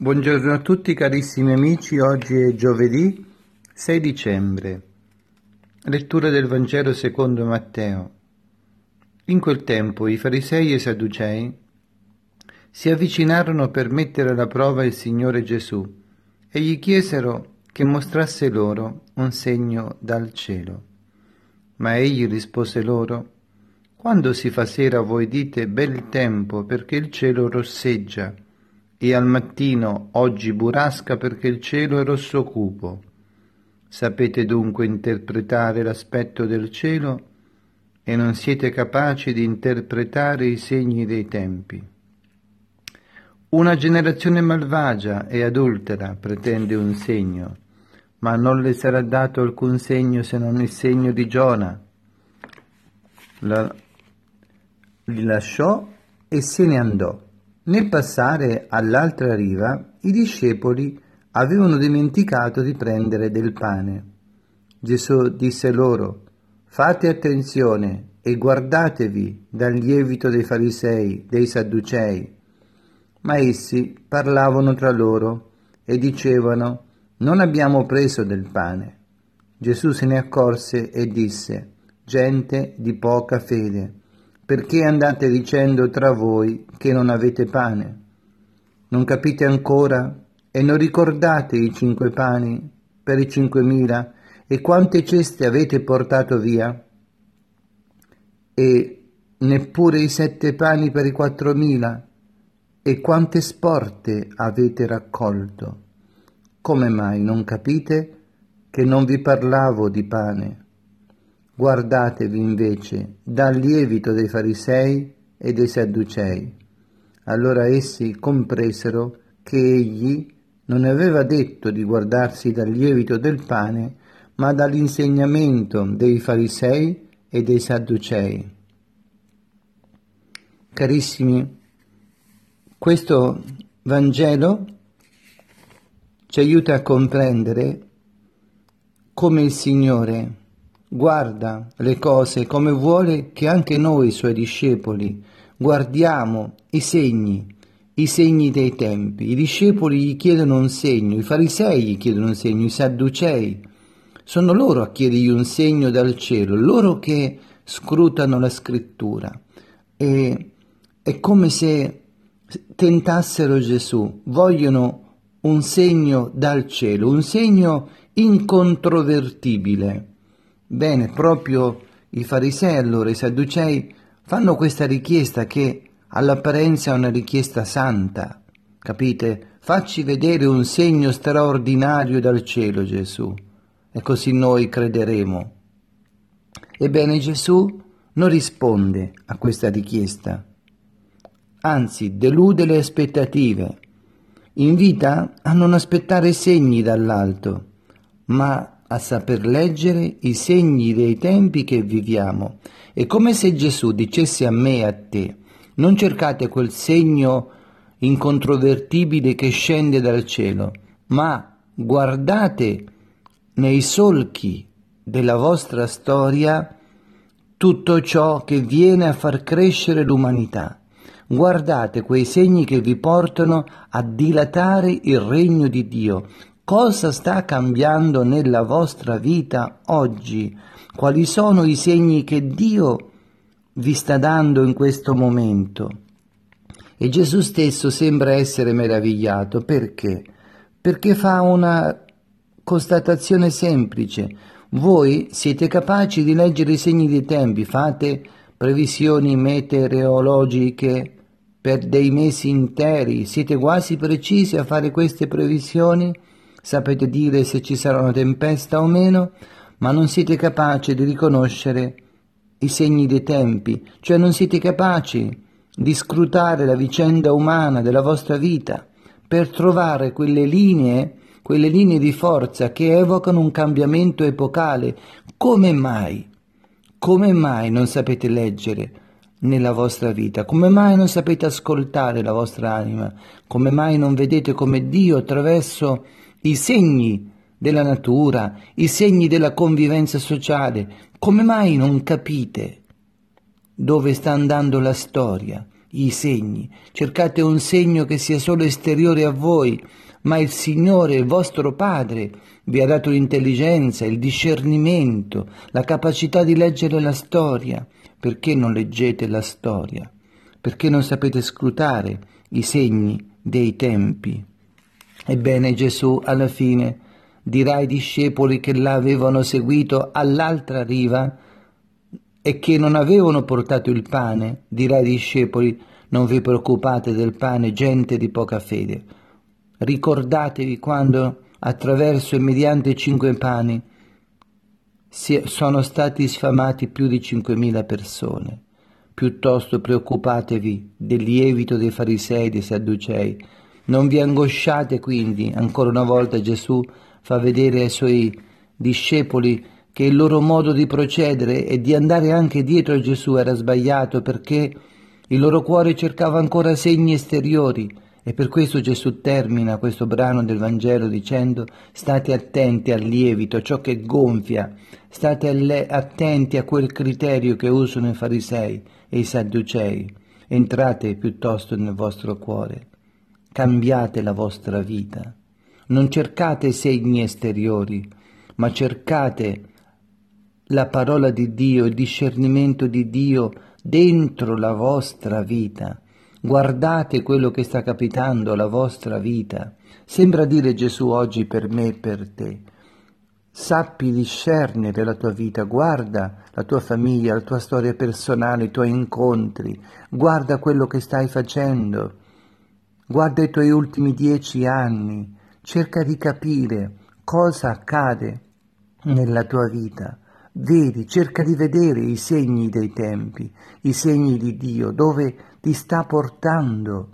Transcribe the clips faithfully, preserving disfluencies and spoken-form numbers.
Buongiorno a tutti carissimi amici, oggi è giovedì sei dicembre. Lettura del Vangelo secondo Matteo. In quel tempo i farisei e i sadducei si avvicinarono per mettere alla prova il Signore Gesù e gli chiesero che mostrasse loro un segno dal cielo. Ma egli rispose loro: quando si fa sera voi dite bel tempo perché il cielo rosseggia, e al mattino oggi burrasca perché il cielo è rosso cupo. Sapete dunque interpretare l'aspetto del cielo e non siete capaci di interpretare i segni dei tempi. Una generazione malvagia e adultera pretende un segno, ma non le sarà dato alcun segno se non il segno di Giona. La, li lasciò e se ne andò. Nel passare all'altra riva, i discepoli avevano dimenticato di prendere del pane. Gesù disse loro: fate attenzione e guardatevi dal lievito dei farisei, dei sadducei. Ma essi parlavano tra loro e dicevano: non abbiamo preso del pane. Gesù se ne accorse e disse: gente di poca fede, perché andate dicendo tra voi che non avete pane? Non capite ancora e non ricordate i cinque pani per i cinquemila e quante ceste avete portato via? E neppure i sette pani per i quattromila? E quante sporte avete raccolto? Come mai non capite che non vi parlavo di pane? Guardatevi invece dal lievito dei farisei e dei sadducei. Allora essi compresero che egli non aveva detto di guardarsi dal lievito del pane, ma dall'insegnamento dei farisei e dei sadducei. Carissimi, questo Vangelo ci aiuta a comprendere come il Signore guarda le cose, come vuole che anche noi, suoi discepoli, guardiamo i segni, i segni dei tempi. I discepoli gli chiedono un segno, i farisei gli chiedono un segno, i sadducei. Sono loro a chiedergli un segno dal cielo, loro che scrutano la scrittura. E è come se tentassero Gesù, vogliono un segno dal cielo, un segno incontrovertibile. Bene, proprio i farisei, allora, i sadducei, fanno questa richiesta che all'apparenza è una richiesta santa, capite? Facci vedere un segno straordinario dal cielo, Gesù, e così noi crederemo. Ebbene, Gesù non risponde a questa richiesta, anzi delude le aspettative, invita a non aspettare segni dall'alto, ma a saper leggere i segni dei tempi che viviamo. È come se Gesù dicesse a me e a te: non cercate quel segno incontrovertibile che scende dal cielo, ma guardate nei solchi della vostra storia tutto ciò che viene a far crescere l'umanità. Guardate quei segni che vi portano a dilatare il regno di Dio. Cosa sta cambiando nella vostra vita oggi? Quali sono i segni che Dio vi sta dando in questo momento? E Gesù stesso sembra essere meravigliato. Perché? Perché fa una constatazione semplice. Voi siete capaci di leggere i segni dei tempi, fate previsioni meteorologiche per dei mesi interi, siete quasi precisi a fare queste previsioni, sapete dire se ci sarà una tempesta o meno, ma non siete capaci di riconoscere i segni dei tempi, cioè non siete capaci di scrutare la vicenda umana della vostra vita per trovare quelle linee, quelle linee di forza che evocano un cambiamento epocale. Come mai? Come mai non sapete leggere nella vostra vita? Come mai non sapete ascoltare la vostra anima? Come mai non vedete come Dio, attraverso i segni della natura, i segni della convivenza sociale, come mai non capite dove sta andando la storia? i segni, cercate un segno che sia solo esteriore a voi, ma il Signore, il vostro Padre, vi ha dato l'intelligenza, il discernimento, la capacità di leggere la storia. Perché non leggete la storia? Perché non sapete scrutare i segni dei tempi? Ebbene, Gesù alla fine dirà ai discepoli che l'avevano seguito all'altra riva e che non avevano portato il pane, dirà ai discepoli: non vi preoccupate del pane, gente di poca fede. Ricordatevi quando attraverso e mediante cinque pani sono stati sfamati più di cinquemila persone. Piuttosto preoccupatevi del lievito dei farisei e dei sadducei. Non vi angosciate quindi. Ancora una volta Gesù fa vedere ai suoi discepoli che il loro modo di procedere e di andare anche dietro a Gesù era sbagliato, perché il loro cuore cercava ancora segni esteriori. E per questo Gesù termina questo brano del Vangelo dicendo: state attenti al lievito, ciò che gonfia, state alle, attenti a quel criterio che usano i farisei e i sadducei, entrate piuttosto nel vostro cuore, cambiate la vostra vita, non cercate segni esteriori, ma cercate la parola di Dio, il discernimento di Dio dentro la vostra vita. Guardate quello che sta capitando alla vostra vita. Sembra dire Gesù oggi per me e per te: sappi discernere la tua vita, guarda la tua famiglia, la tua storia personale, i tuoi incontri, guarda quello che stai facendo, guarda i tuoi ultimi dieci anni, cerca di capire cosa accade nella tua vita. Vedi, cerca di vedere i segni dei tempi, i segni di Dio, dove ti sta portando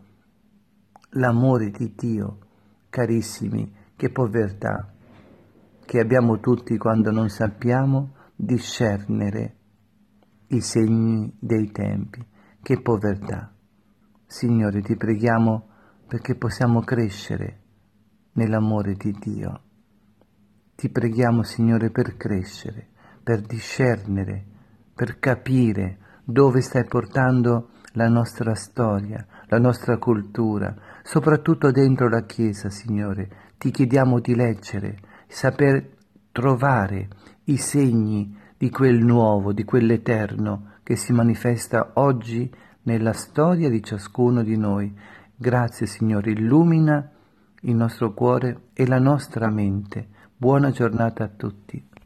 l'amore di Dio. Carissimi, che povertà che abbiamo tutti quando non sappiamo discernere i segni dei tempi. Che povertà. Signore, ti preghiamo perché possiamo crescere nell'amore di Dio. Ti preghiamo, Signore, per crescere, per discernere, per capire dove stai portando la nostra storia, la nostra cultura, soprattutto dentro la Chiesa, Signore. Ti chiediamo di leggere, saper trovare i segni di quel nuovo, di quell'eterno che si manifesta oggi nella storia di ciascuno di noi. Grazie, Signore, illumina il nostro cuore e la nostra mente. Buona giornata a tutti.